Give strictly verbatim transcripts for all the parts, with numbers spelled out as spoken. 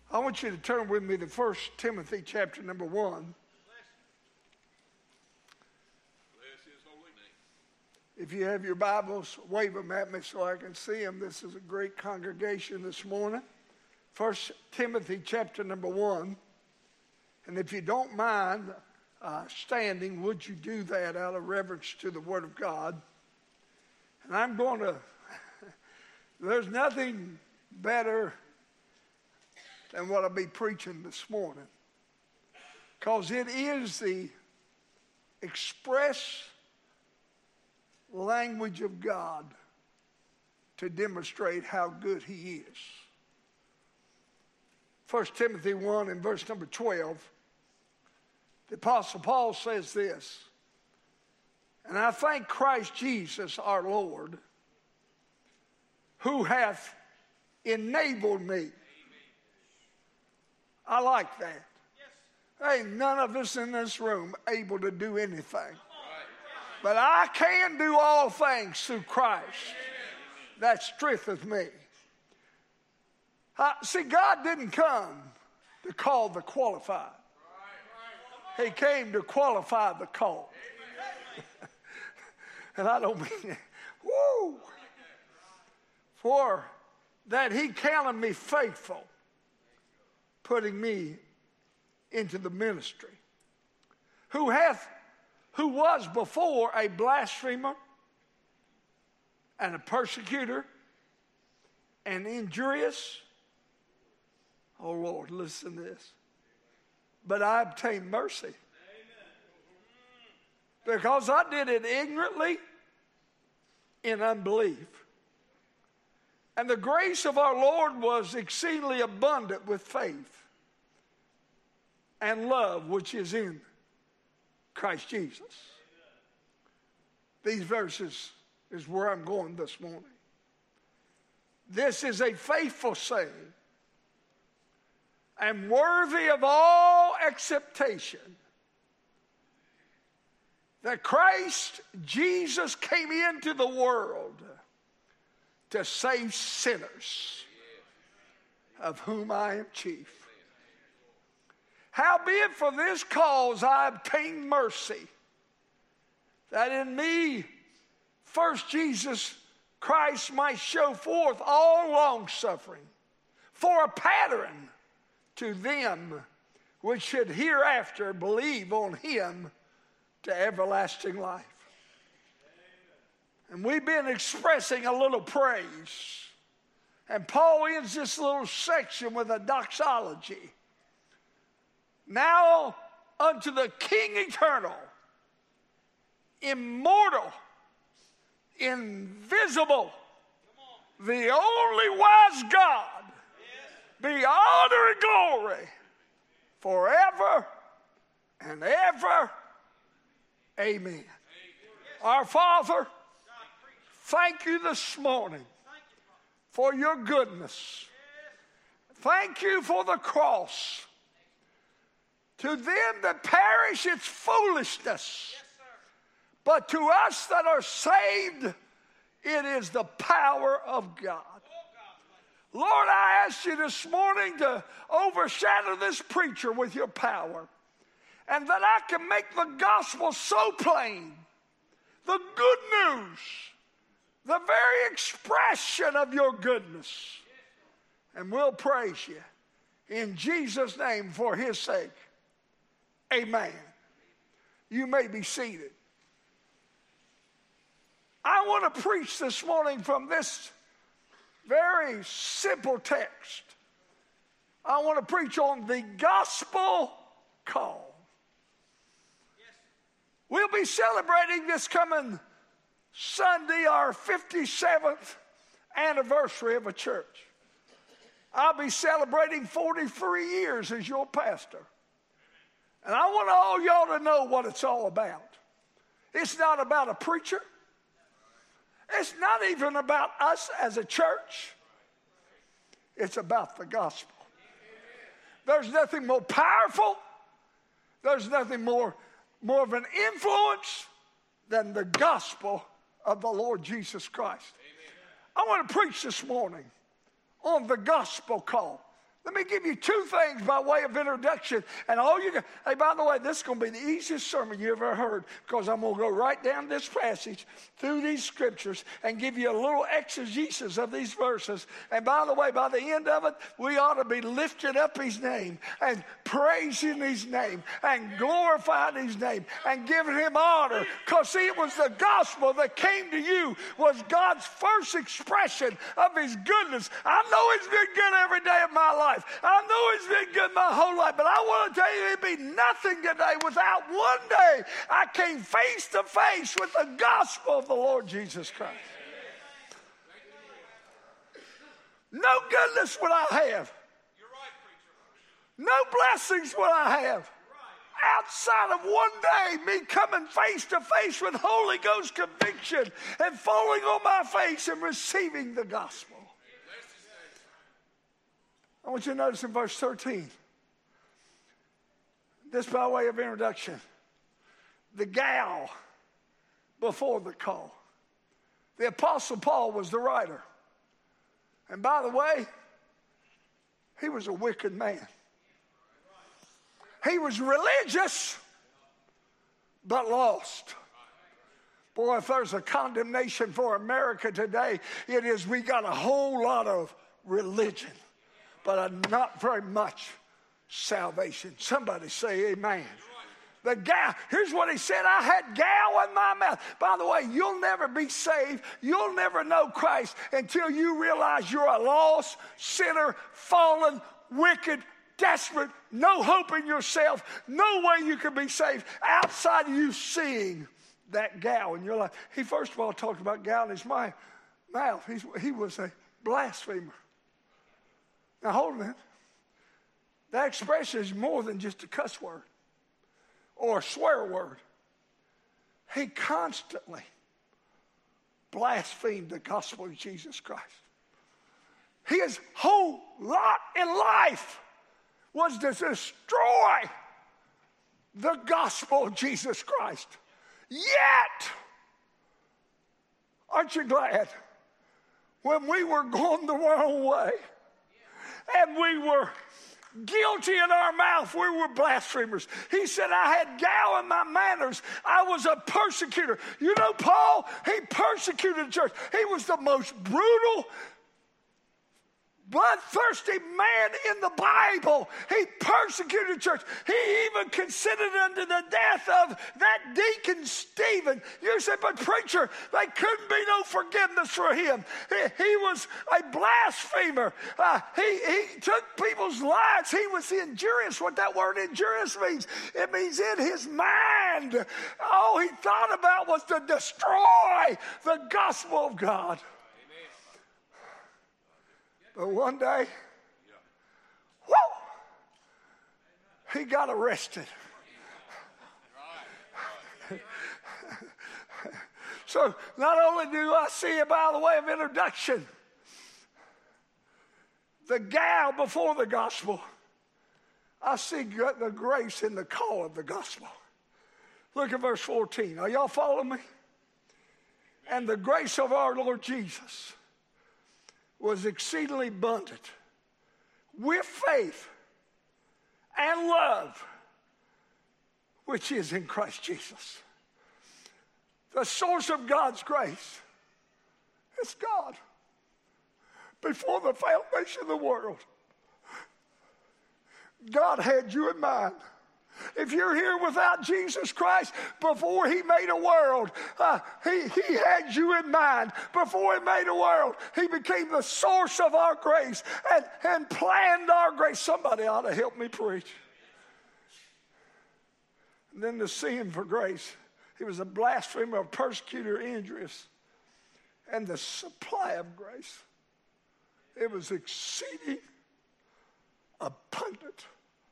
I want you to turn with me to First Timothy chapter number one. If you have your Bibles, wave them at me so I can see them. This is a great congregation this morning. First Timothy chapter number one. And if you don't mind uh, standing, would you do that out of reverence to the Word of God? And I'm going to, there's nothing better than what I'll be preaching this morning, because it is the express language of God to demonstrate how good He is. First Timothy one and verse number twelve, the Apostle Paul says this, "And I thank Christ Jesus our Lord, who hath enabled me." I like that. Yes. Ain't none of us in this room able to do anything. But I can do all things through Christ that strengtheneth me. Uh, see, God didn't come to call the qualified. He came to qualify the called. And I don't mean, woo, for that He counted me faithful, putting me into the ministry, who hath, who was before a blasphemer and a persecutor and injurious. Oh Lord, listen to this. But I obtained mercy. Amen. Because I did it ignorantly in unbelief. And the grace of our Lord was exceedingly abundant with faith and love which is in Christ Jesus. These verses is where I'm going this morning. This is a faithful saying and worthy of all acceptation, that Christ Jesus came into the world to save sinners, of whom I am chief. Howbeit for this cause I obtained mercy, that in me first Jesus Christ might show forth all longsuffering, for a pattern to them which should hereafter believe on Him to everlasting life. And we've been expressing a little praise. And Paul ends this little section with a doxology. Now unto the King eternal, immortal, invisible, the only wise God, be honor and glory forever and ever. Amen. Our Father, thank you this morning for your goodness. Thank you for the cross. To them that perish, it's foolishness. But to us that are saved, it is the power of God. Lord, I ask you this morning to overshadow this preacher with your power, and that I can make the gospel so plain, the good news, the very expression of your goodness. And we'll praise you in Jesus' name for His sake. Amen. You may be seated. I want to preach this morning from this very simple text. I want to preach on the gospel call. We'll be celebrating this coming Sunday our fifty-seventh anniversary of a church. I'll be celebrating forty-three years as your pastor. And I want all y'all to know what it's all about. It's not about a preacher. It's not even about us as a church. It's about the gospel. There's nothing more powerful. There's nothing more, more of an influence than the gospel of the Lord Jesus Christ. I want to preach this morning on the gospel call. Let me give you two things by way of introduction. And all you got, hey, by the way, this is going to be the easiest sermon you ever heard, because I'm going to go right down this passage through these scriptures and give you a little exegesis of these verses. And by the way, by the end of it, we ought to be lifting up his name and praising his name and glorifying his name and giving him honor. Because see, it was the gospel that came to you, was God's first expression of his goodness. I know he's been good every day of my life. I know it's been good my whole life, but I want to tell you, it'd be nothing today without one day I came face to face with the gospel of the Lord Jesus Christ. No goodness would I have. No blessings would I have outside of one day me coming face to face with Holy Ghost conviction and falling on my face and receiving the gospel. I want you to notice in verse thirteen, this by way of introduction, the gal before the call. The Apostle Paul was the writer. And by the way, he was a wicked man. He was religious, but lost. Boy, if there's a condemnation for America today, it is we got a whole lot of religion, but not very much salvation. Somebody say amen. The gal, here's what he said, I had gal in my mouth. By the way, you'll never be saved. You'll never know Christ until you realize you're a lost sinner, fallen, wicked, desperate, no hope in yourself, no way you can be saved outside of you seeing that gal in your life. He first of all talked about gal in his mouth. He's, he was a blasphemer. Now, hold a minute. That expression is more than just a cuss word or a swear word. He constantly blasphemed the gospel of Jesus Christ. His whole lot in life was to destroy the gospel of Jesus Christ. Yet, aren't you glad when we were going the wrong way, and we were guilty in our mouth, we were blasphemers. He said, I had gal in my manners. I was a persecutor. You know, Paul, he persecuted the church. He was the most brutal, bloodthirsty man in the Bible. He persecuted the church. He even considered unto the death of that deacon Stephen. You said, but preacher, there couldn't be no forgiveness for him. He, he was a blasphemer. Uh, he, he took people's lives. He was injurious. What that word injurious means, it means in his mind, all he thought about was to destroy the gospel of God. But one day, whoo, he got arrested. So not only do I see it by the way of introduction, the gal before the gospel, I see the grace in the call of the gospel. Look at verse fourteen. Are y'all following me? And the grace of our Lord Jesus was exceedingly abundant with faith and love, which is in Christ Jesus. The source of God's grace is God. Before the foundation of the world, God had you in mind. If you're here without Jesus Christ, before he made a world, uh, he, he had you in mind. Before he made a world, he became the source of our grace and, and planned our grace. Somebody ought to help me preach. And then the sin for grace. He was a blasphemer, a persecutor, injurious. And the supply of grace, it was exceeding abundant.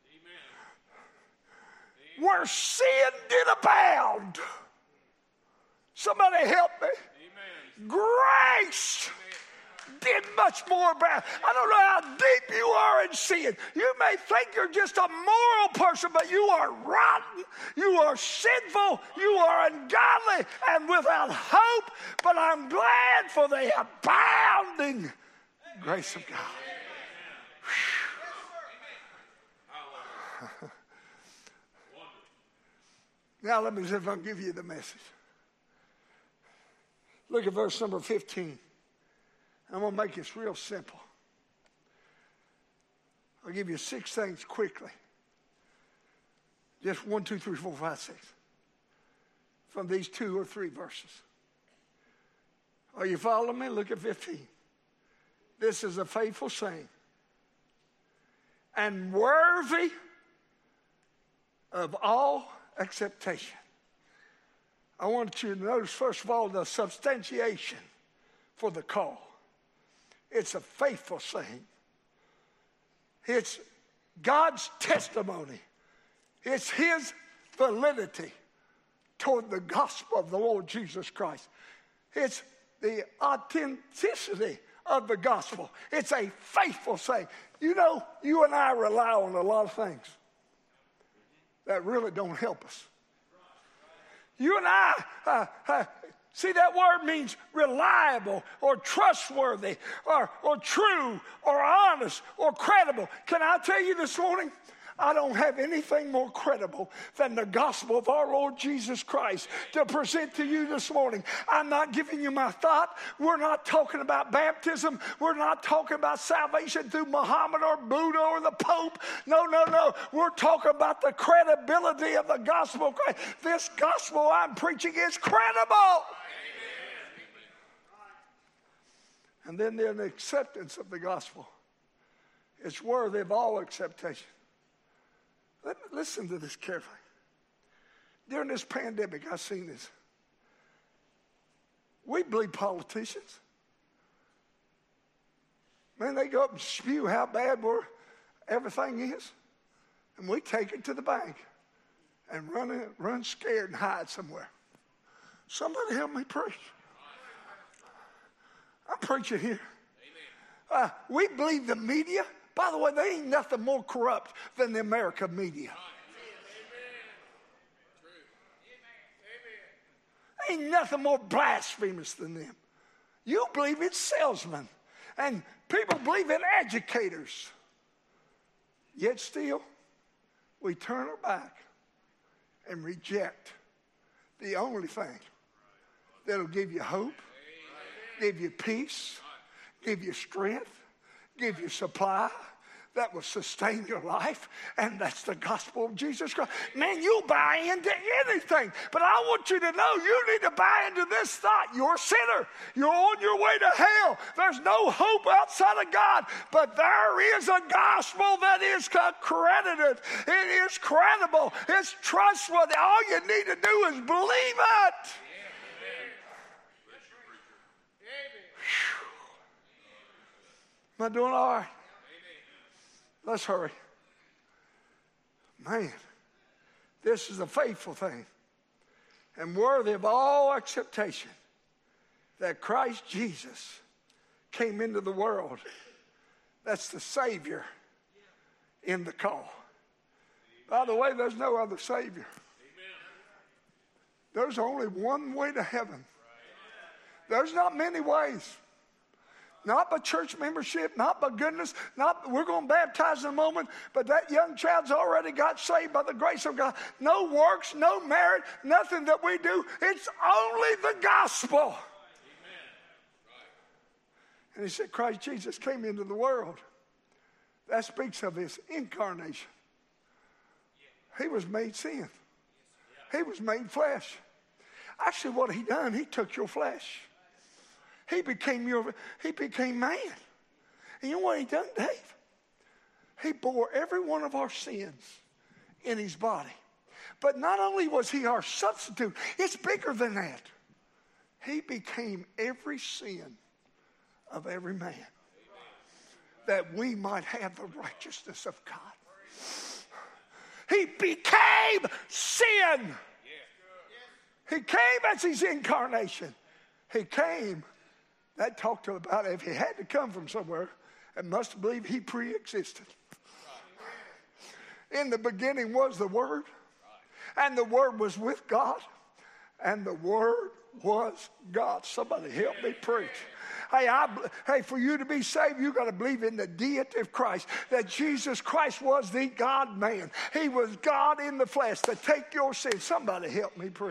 Where sin did abound. Somebody help me. Amen. Grace Amen. Did much more abound. I don't know how deep you are in sin. You may think you're just a moral person, but you are rotten. You are sinful. You are ungodly and without hope. But I'm glad for the abounding grace of God. Whew. Now let me see if I can give you the message. Look at verse number fifteen. I'm going to make this real simple. I'll give you six things quickly. Just one, two, three, four, five, six. From these two or three verses. Are you following me? Look at fifteen. This is a faithful saying and worthy of all acceptation. I want you to notice, first of all, the substantiation for the call. It's a faithful saying. It's God's testimony. It's his validity toward the gospel of the Lord Jesus Christ. It's the authenticity of the gospel. It's a faithful saying. You know, you and I rely on a lot of things that really don't help us. You and I, uh, uh, see, that word means reliable or trustworthy or, or true or honest or credible. Can I tell you this morning? I don't have anything more credible than the gospel of our Lord Jesus Christ to present to you this morning. I'm not giving you my thought. We're not talking about baptism. We're not talking about salvation through Muhammad or Buddha or the Pope. No, no, no. We're talking about the credibility of the gospel of Christ. This gospel I'm preaching is credible. And then the acceptance of the gospel. It's worthy of all acceptation. Let me listen to this carefully. During this pandemic, I've seen this. We believe politicians. Man, they go up and spew how bad we're, everything is. And we take it to the bank and run, in, run scared and hide somewhere. Somebody help me preach. I'm preaching here. Uh, we believe the media. By the way, there ain't nothing more corrupt than the American media. Ain't nothing more blasphemous than them. You believe in salesmen, and people believe in educators. Yet still, we turn our back and reject the only thing that'll give you hope, give you peace, give you strength, give you supply, that will sustain your life, and that's the gospel of Jesus Christ. Man, you buy into anything, but I want you to know you need to buy into this thought. You're a sinner. You're on your way to hell. There's no hope outside of God, but there is a gospel that is credited. It is credible. It's trustworthy. All you need to do is believe it. Am I doing all right? Let's hurry. Man, this is a faithful thing and worthy of all acceptation that Christ Jesus came into the world. That's the Savior in the call. By the way, there's no other Savior. There's only one way to heaven. There's not many ways. Not by church membership, not by goodness, not we're going to baptize in a moment, but that young child's already got saved by the grace of God. No works, no merit, nothing that we do. It's only the gospel. Amen. And he said Christ Jesus came into the world. That speaks of his incarnation. He was made sin. He was made flesh. Actually, what he done, he took your flesh. He became your, he became man. And you know what he done, Dave? He bore every one of our sins in his body. But not only was he our substitute, it's bigger than that. He became every sin of every man that we might have the righteousness of God. He became sin. He came as his incarnation. He came. That talked about if he had to come from somewhere, it must believe he pre-existed. In the beginning was the Word, and the Word was with God, and the Word was God. Somebody help me preach. Hey, I, hey, for you to be saved, you got to believe in the deity of Christ, that Jesus Christ was the God-man. He was God in the flesh to take your sins. Somebody help me, preach.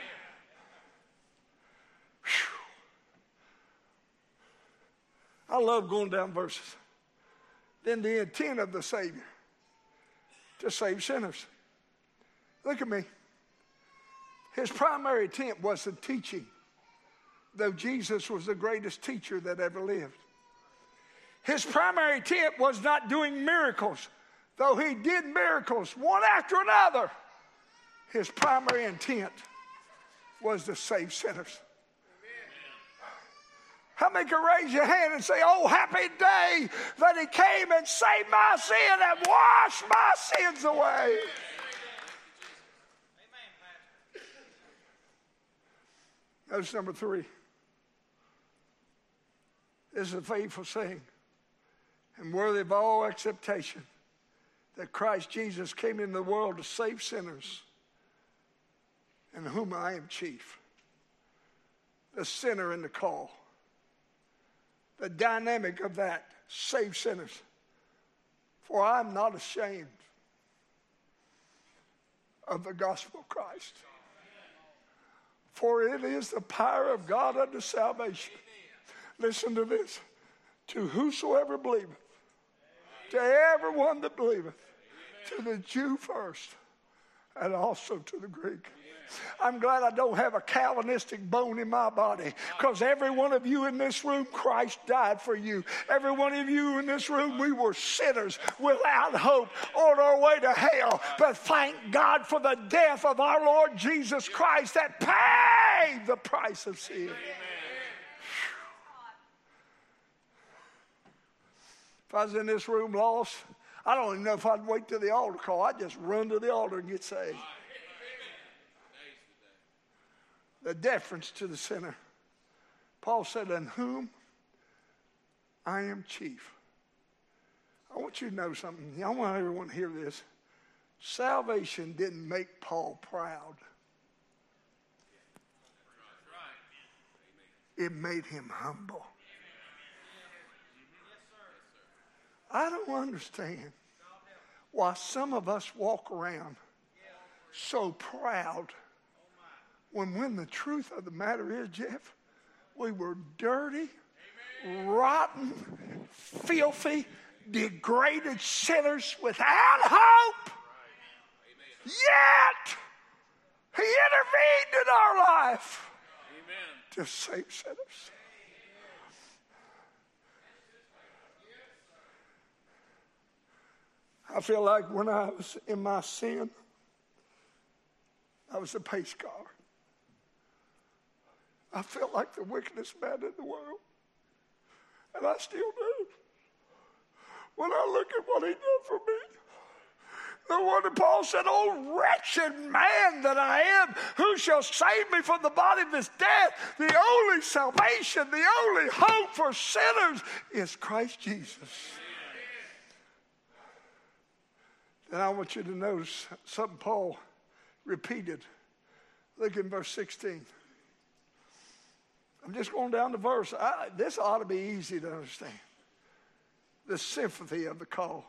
I love going down verses. Then the intent of the Savior to save sinners. Look at me. His primary intent was the teaching, though Jesus was the greatest teacher that ever lived. His primary intent was not doing miracles, though he did miracles one after another. His primary intent was to save sinners. How many can raise your hand and say, oh, happy day that he came and saved my sin and washed my sins away. Notice number three. This is a faithful saying and worthy of all acceptation that Christ Jesus came into the world to save sinners, in whom I am chief. The sinner in the call. The dynamic of that, save sinners. For I am not ashamed of the gospel of Christ. For it is the power of God unto salvation. Listen to this. To whosoever believeth, to everyone that believeth, to the Jew first, and also to the Greek. I'm glad I don't have a Calvinistic bone in my body, because every one of you in this room, Christ died for you. Every one of you in this room, we were sinners without hope on our way to hell. But thank God for the death of our Lord Jesus Christ that paid the price of sin. If I was in this room lost, I don't even know if I'd wait till the altar call. I'd just run to the altar and get saved. The deference to the sinner. Paul said, in whom I am chief. I want you to know something. I want everyone to hear this. Salvation didn't make Paul proud. It made him humble. I don't understand why some of us walk around so proud when when the truth of the matter is, Jeff, we were dirty, rotten, filthy, degraded sinners without hope. Yet, he intervened in our life to save sinners. I feel like when I was in my sin, I was a pace car. I felt like the wickedest man in the world. And I still do. When I look at what he did for me. No wonder Paul said, oh, wretched man that I am, who shall save me from the body of this death? The only salvation, the only hope for sinners is Christ Jesus. Then I want you to notice something Paul repeated. Look in verse sixteen. I'm just going down the verse. I, this ought to be easy to understand. The sympathy of the call.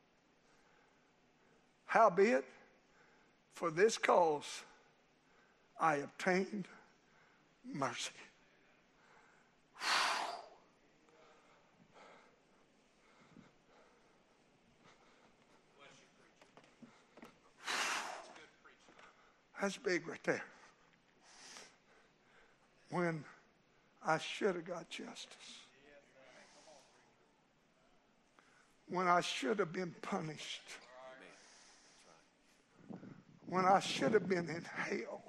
Howbeit, for this cause I obtained mercy. That's big right there. When I should have got justice. When I should have been punished. When I should have been in hell.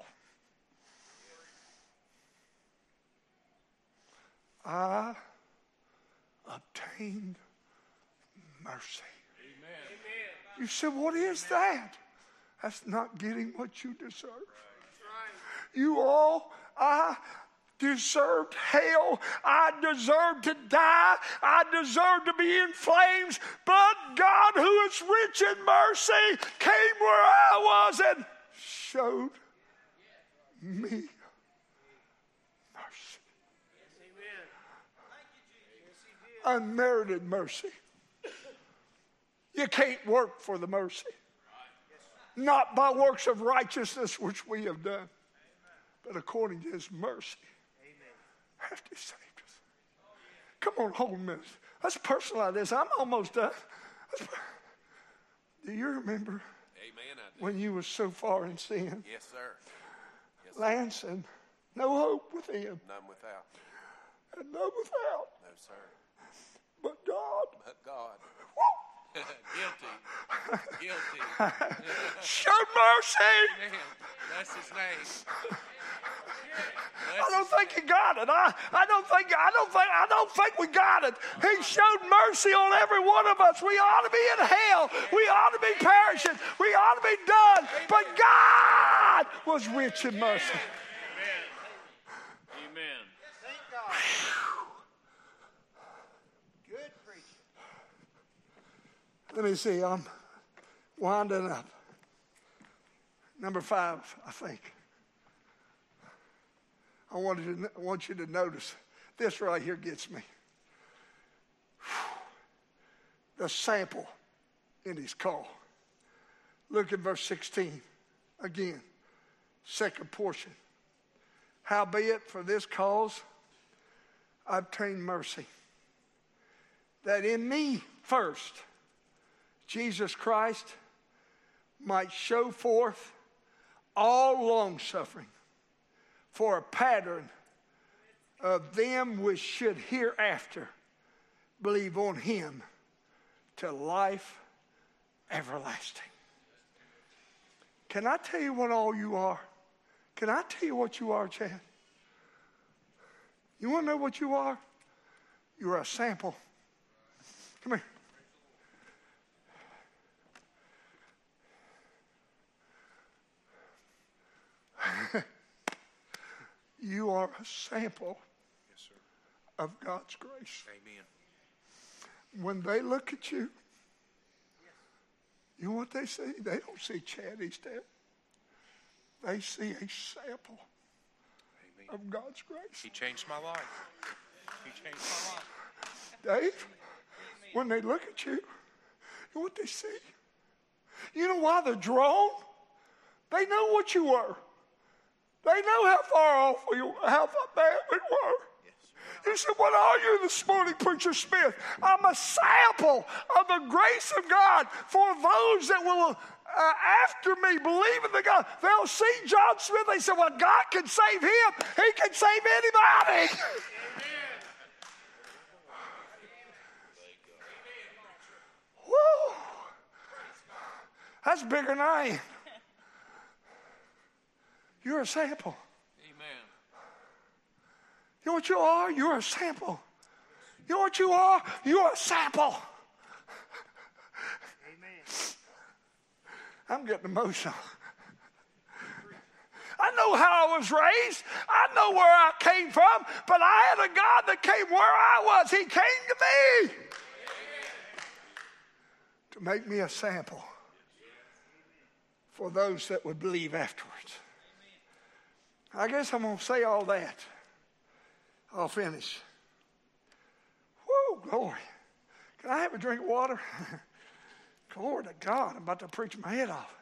I obtained mercy. Amen. You said, what is that? That's not getting what you deserve. You all, I deserved hell. I deserved to die. I deserved to be in flames. But God, who is rich in mercy, came where I was and showed me mercy. unmerited mercy. You can't work for the mercy. Not by works of righteousness which we have done, but according to his mercy. After he saved us. Come on, hold a minute. Let's personalize this. I'm almost done. Let's, do you remember Amen, I do. when you were so far in sin? Yes, sir. Yes, sir. Lance said, no hope within, None without. and none without. No, sir. But God, But God. woo, Guilty. Guilty. showed mercy. Man, that's his name. I don't think he got it. I, I don't think I don't think I don't think we got it. He showed mercy on every one of us. We ought to be in hell. We ought to be perishing. We ought to be done. But God was rich in mercy. Amen. Amen. Thank God. Good preaching. Let me see. I'm winding up. Number five, I think. I wanted to, I want you to notice this right here gets me. The sample in his call. Look at verse sixteen. Again, second portion. Howbeit for this cause I obtained mercy, that in me first Jesus Christ might show forth all longsuffering for a pattern of them which should hereafter believe on him to life everlasting. Can I tell you what all you are? Can I tell you what you are, Chad? You want to know what you are? You're a sample. Come here. You are a sample Yes, sir. of God's grace. Amen. When they look at you, you know what they see? They don't see Chad Easton. They see a sample Amen. of God's grace. He changed my life. He changed my life. Dave, when they look at you, you know what they see? You know why they're drawn? They know what you were. They know how far off we were, how far bad we were. You said, what are you this morning, Preacher Smith? I'm a sample of the grace of God for those that will, uh, after me, believe in the God. They'll see John Smith. They say, well, God can save him. He can save anybody. Woo. That's bigger than I am. You're a sample. Amen. You know what you are? You're a sample. You know what you are? You're a sample. Amen. I'm getting emotional. I know how I was raised. I know where I came from, but I had a God that came where I was. He came to me to make me a sample for those that would believe afterwards. I guess I'm going to say all that. I'll finish. Woo, glory. Can I have a drink of water? Glory to God. I'm about to preach my head off.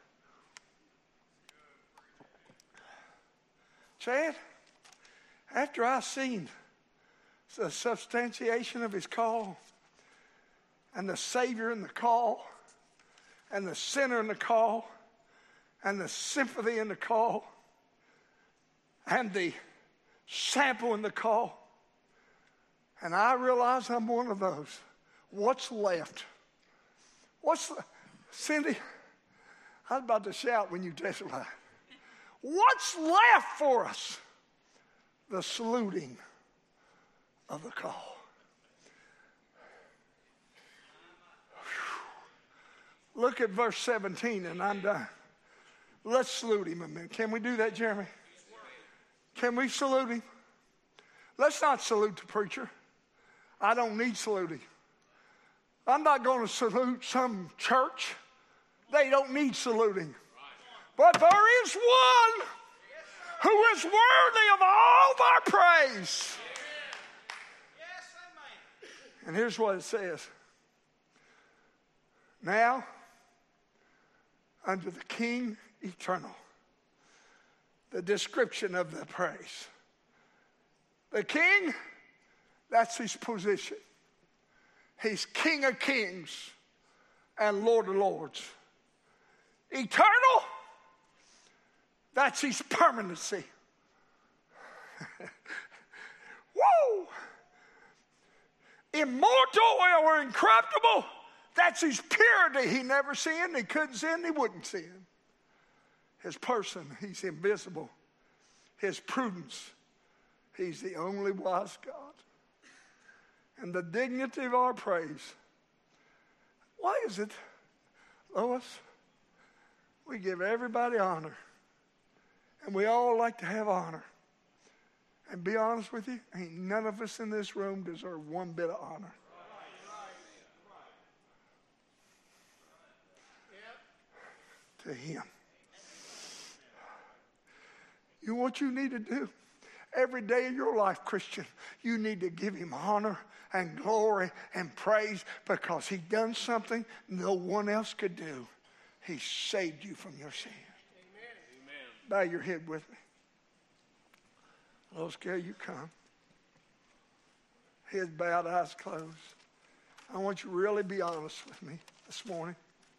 Chad, after I seen the substantiation of his call and the Savior in the call and the sinner in the call and the sympathy in the call and the sample in the call, and I realize I'm one of those. What's left? What's the, Cindy, I was about to shout when you testified. What's left for us? The saluting of the call. Whew. Look at verse seventeen, and I'm done. Let's salute him a minute. Can we do that, Jeremy? Can we salute him? Let's not salute the preacher. I don't need saluting. I'm not going to salute some church. They don't need saluting. But there is one who is worthy of all of our praise. And here's what it says. Now, unto the King eternal, the description of the praise. The King, that's his position. He's King of kings and Lord of lords. Eternal, that's his permanency. Whoa! Immortal or incorruptible, that's his purity. He never sinned, he couldn't sin, he wouldn't sin. His person, he's invisible. His prudence, he's the only wise God. And the dignity of our praise. Why is it, Lois, we give everybody honor, and we all like to have honor. And be honest with you, ain't none of us in this room deserve one bit of honor. To him. You know what you need to do? Every day of your life, Christian, you need to give him honor and glory and praise because he done something no one else could do. He saved you from your sin. Amen. Bow your head with me. Lord, Gary, you come. Head bowed, eyes closed. I want you to really be honest with me this morning.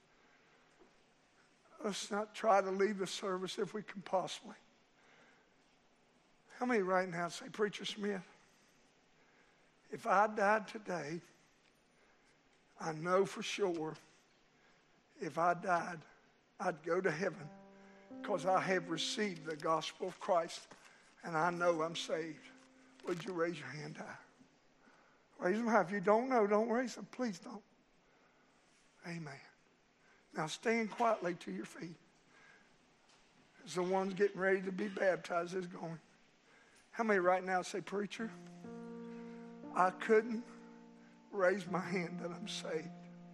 Let's not try to leave the service if we can possibly. How many right now say, Preacher Smith, if I died today, I know for sure if I died, I'd go to heaven because I have received the gospel of Christ and I know I'm saved. Would you raise your hand high? Raise them high. If you don't know, don't raise them. Please don't. Amen. Now stand quietly to your feet. As the ones getting ready to be baptized is going. How many right now say, Preacher, I couldn't raise my hand that I'm saved.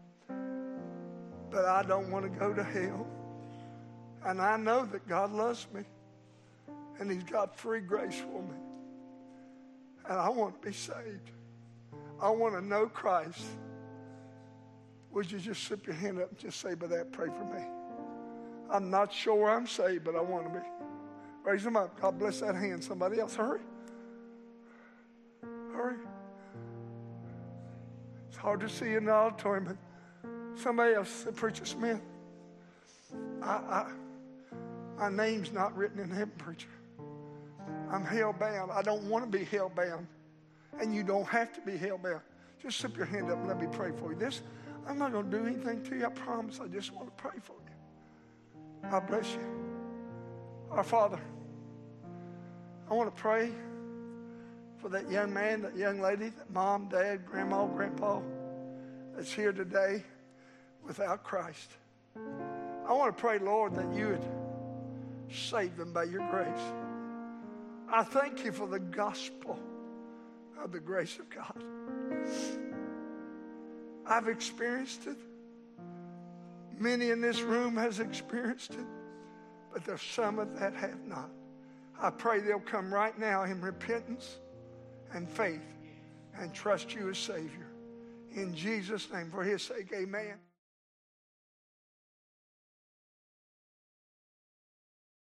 But I don't want to go to hell. And I know that God loves me. And he's got free grace for me. And I want to be saved. I want to know Christ. Would you just slip your hand up and just say, but that, pray for me. I'm not sure I'm saved, but I want to be. Raise them up. God bless that hand. Somebody else, hurry. Hurry. It's hard to see in the auditorium, but somebody else said, Preacher Smith, I, I, my name's not written in heaven, preacher. I'm hell-bound. I don't want to be hell-bound. And you don't have to be hell-bound. Just slip your hand up and let me pray for you. This, I'm not going to do anything to you. I promise. I just want to pray for you. God bless you. Our Father, I want to pray for that young man, that young lady, that mom, dad, grandma, grandpa that's here today without Christ. I want to pray, Lord, that you would save them by your grace. I thank you for the gospel of the grace of God. I've experienced it. Many in this room has experienced it, but there's some that have not. I pray they'll come right now in repentance and faith and trust you as Savior. In Jesus' name, for his sake, amen.